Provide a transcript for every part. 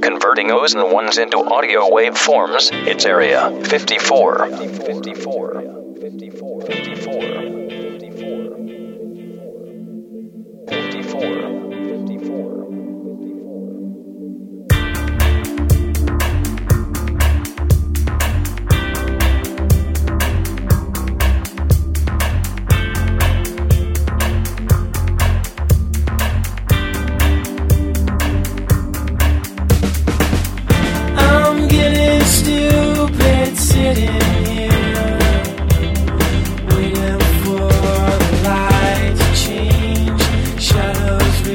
Converting O's and ones into audio wave forms, it's Area 54. 54. 54. 54. 54. Waiting for the light to change, shadows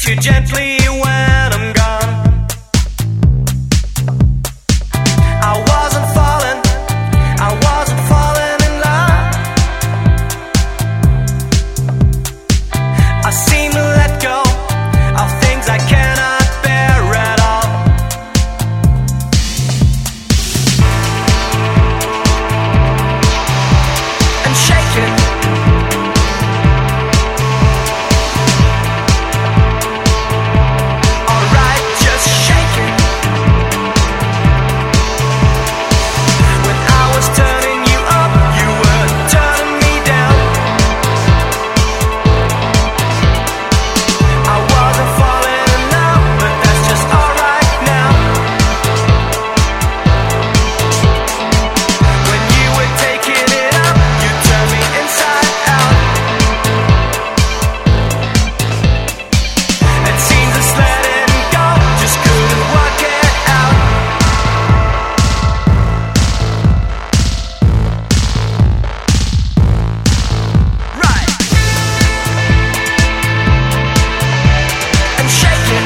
treat you gently when I'm gone. I wasn't falling in love. I seem to let go of things I cannot bear at all. And shaking. Alright, just shaking. When I was turning you up, you were turning me down. I wasn't falling in love, but that's just alright now. When you were taking it up, you turned me inside out. It seems just letting go just couldn't work it out. Right. And shaking.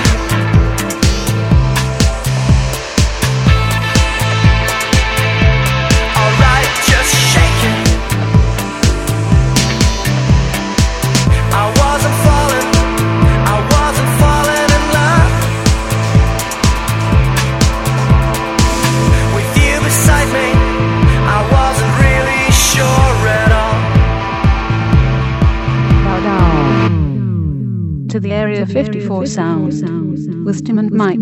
Alright, just shaking. I wasn't falling in love. With you beside me, I wasn't really sure at all. Bow down to the Area 54 sound with Tim and Mike.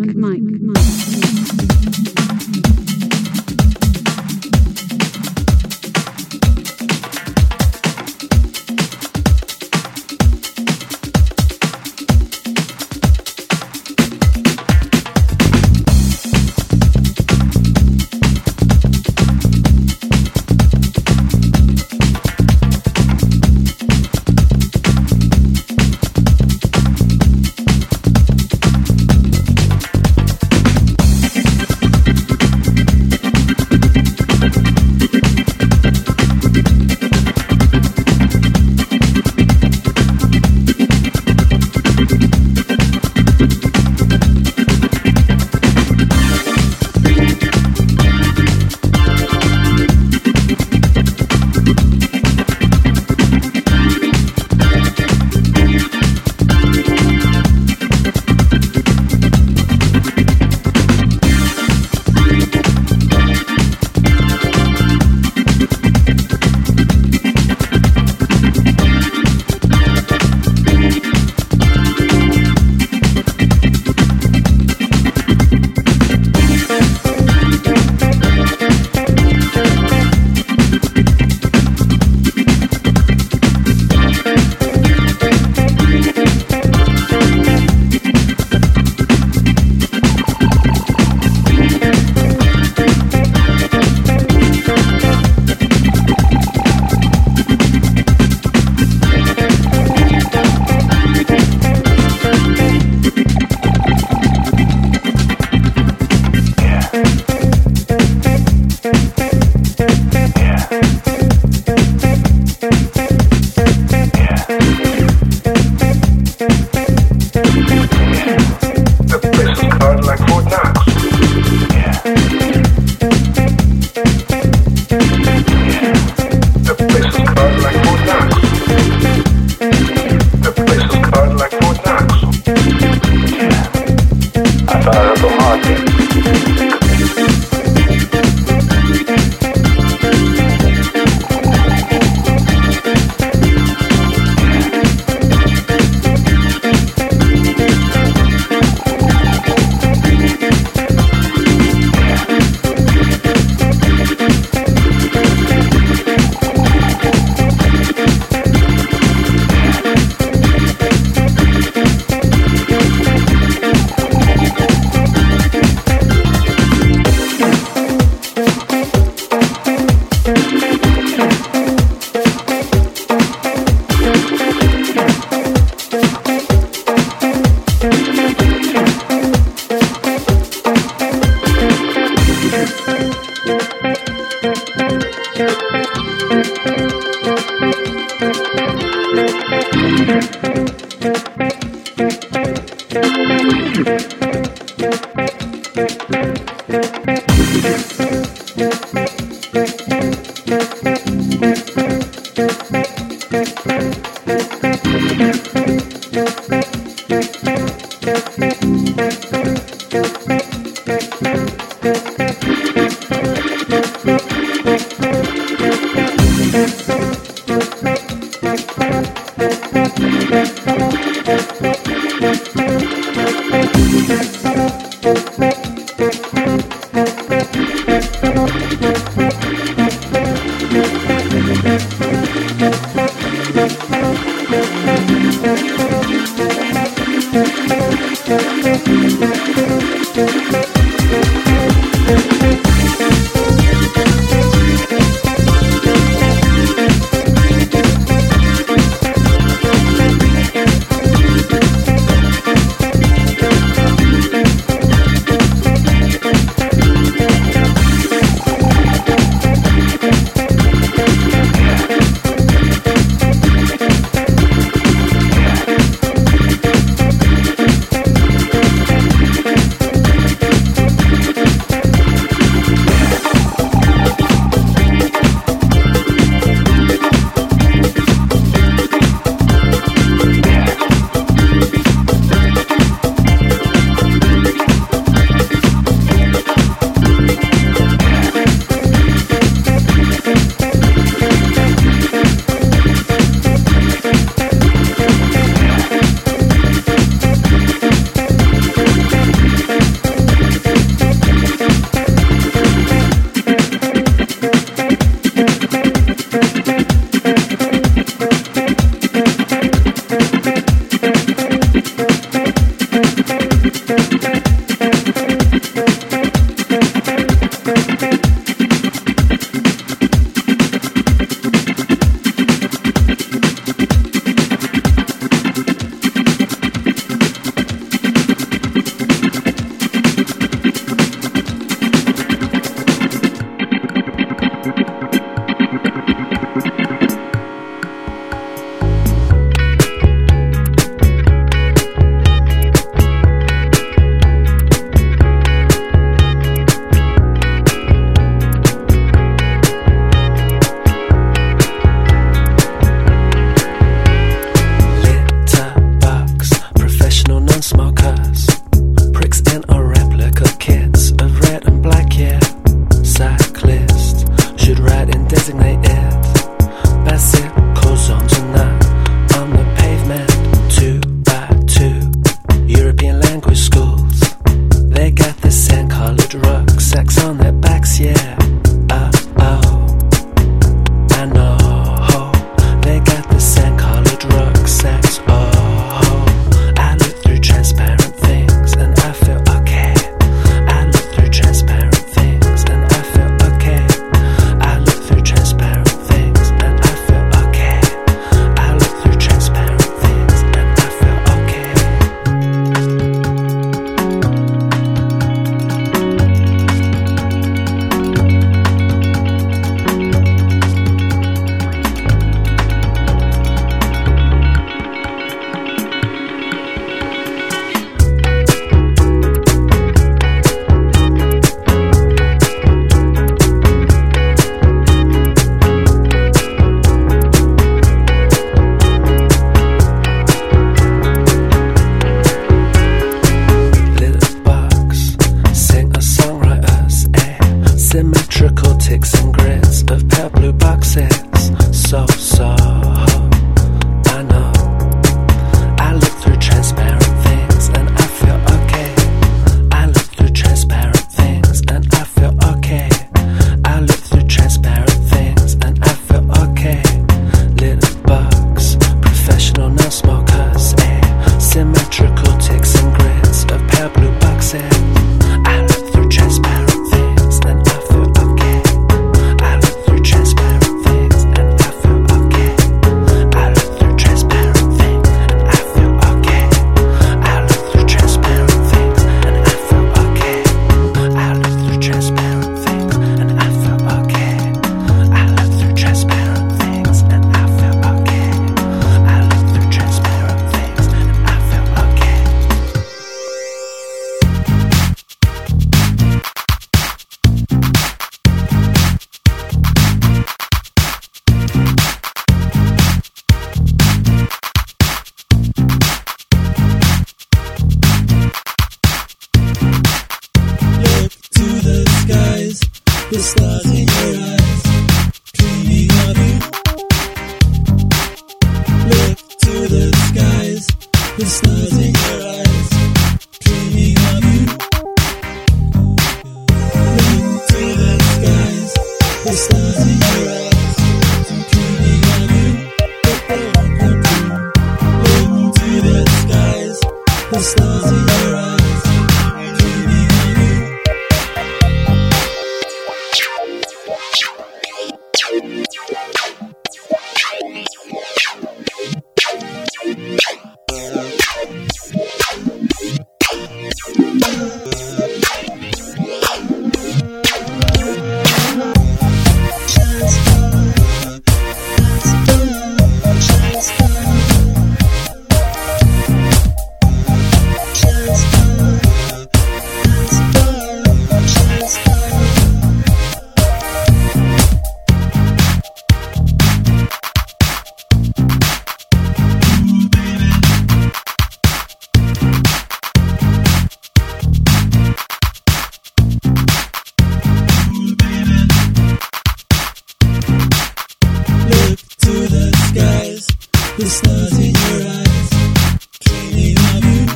stars in your eyes, dreaming of you.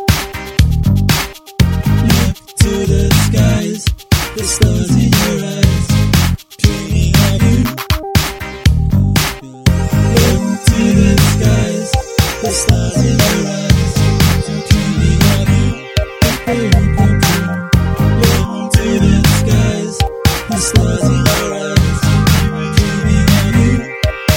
Look to the skies, the stars in your eyes, dreaming of you. Look to the skies, the stars in your eyes, dreaming of you. They will come true. Look to the skies, the stars in your eyes, dreaming of you.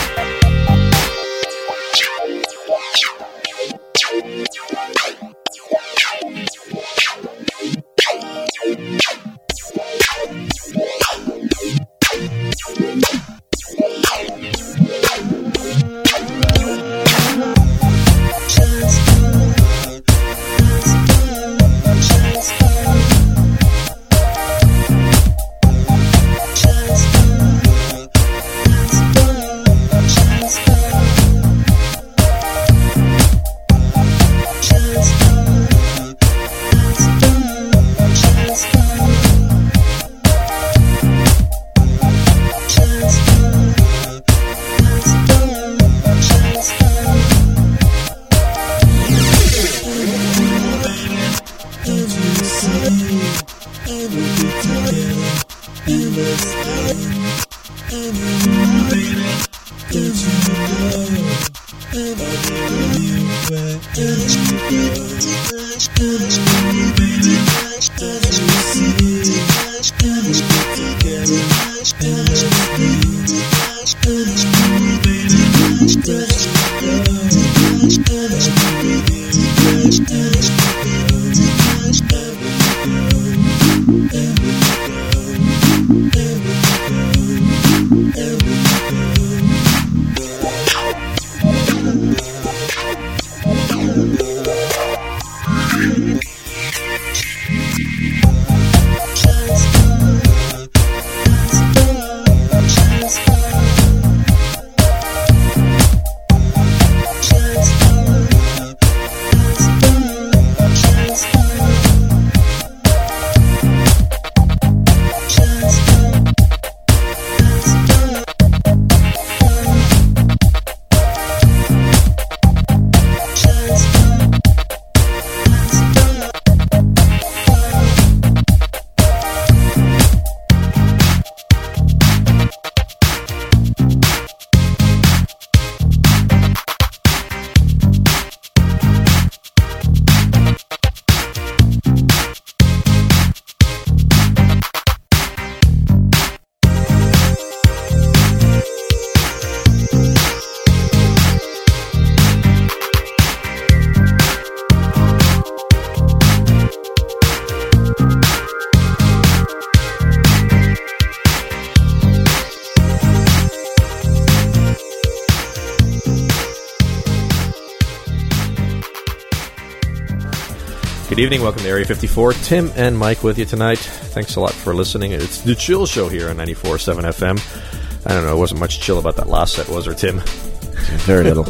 Good evening, welcome to Area 54. Tim and Mike with you tonight. Thanks a lot for listening. It's the Chill Show here on 94.7 FM. I don't know, it wasn't much chill about that last set, was there, Tim? Very little.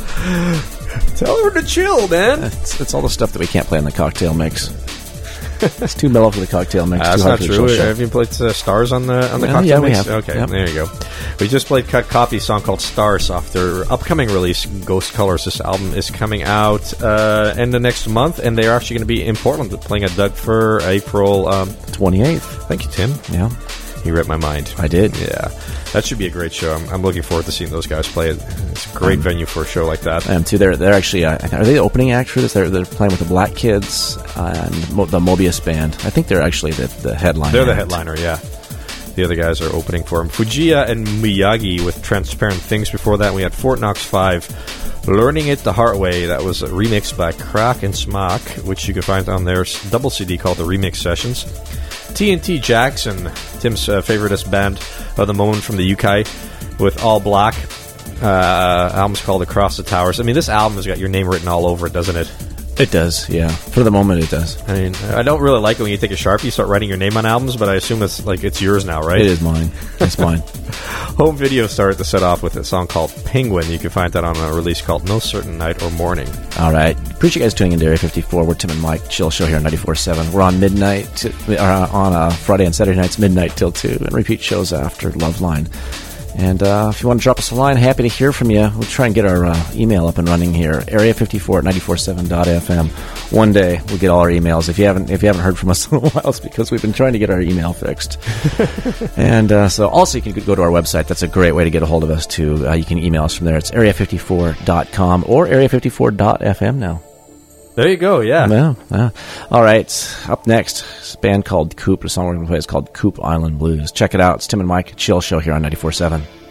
Tell her to chill, man. It's all the stuff that we can't play in the cocktail mix. It's too mellow for the cocktail mix. That's too not hard for the true. chill show. Have you played Stars on the cocktail yeah, we mix? have. Okay, Yep. There you go. We just played Cut Copy's song called Stars off their upcoming release, Ghost Colors. This album is coming out end of next month, and they're actually going to be in Portland playing at Doug Fir April 28th. Thank you, Tim. Yeah. You read my mind. I did. Yeah. That should be a great show. I'm looking forward to seeing those guys play it. It's a great venue for a show like that. I am too. They're actually, are they the opening act for this? They're playing with the Black Kids and the Mobius Band. I think they're actually the headliner. They're the headliner, yeah. The other guys are opening for them. Fujiya and Miyagi with Transparent Things before that. We had Fort Knox 5, Learning It the Hard Way. That was a remix by Crack and Smock, which you can find on their double CD called The Remix Sessions. TNT Jackson, Tim's favoriteest band of the moment from the UK, with All Black. Album's called Across the Towers. I mean, this album has got your name written all over it, doesn't it? It does, yeah. For the moment, it does. I mean, I don't really like it when you take a Sharpie, you start writing your name on albums, but I assume it's yours now, right? It is mine. It's mine. Home Video started to set off with a song called Penguin. You can find that on a release called No Certain Night or Morning. All right. Appreciate you guys tuning into Area 54. We're Tim and Mike, Chill Show here on 94.7. We're on midnight, on Friday and Saturday nights, midnight till 2, and repeat shows after Loveline. And if you want to drop us a line, happy to hear from you. We'll try and get our email up and running here. Area54 at 947.fm. One day we'll get all our emails. If you haven't heard from us in a while, it's because we've been trying to get our email fixed. And so also you can go to our website. That's a great way to get a hold of us too. You can email us from there. It's area54.com or area54.fm now. There you go, yeah. Yeah. All right. Up next, it's a band called Coop. The song we're going to play is called Coop Island Blues. Check it out. It's Tim and Mike, Chill Show here on 94.7.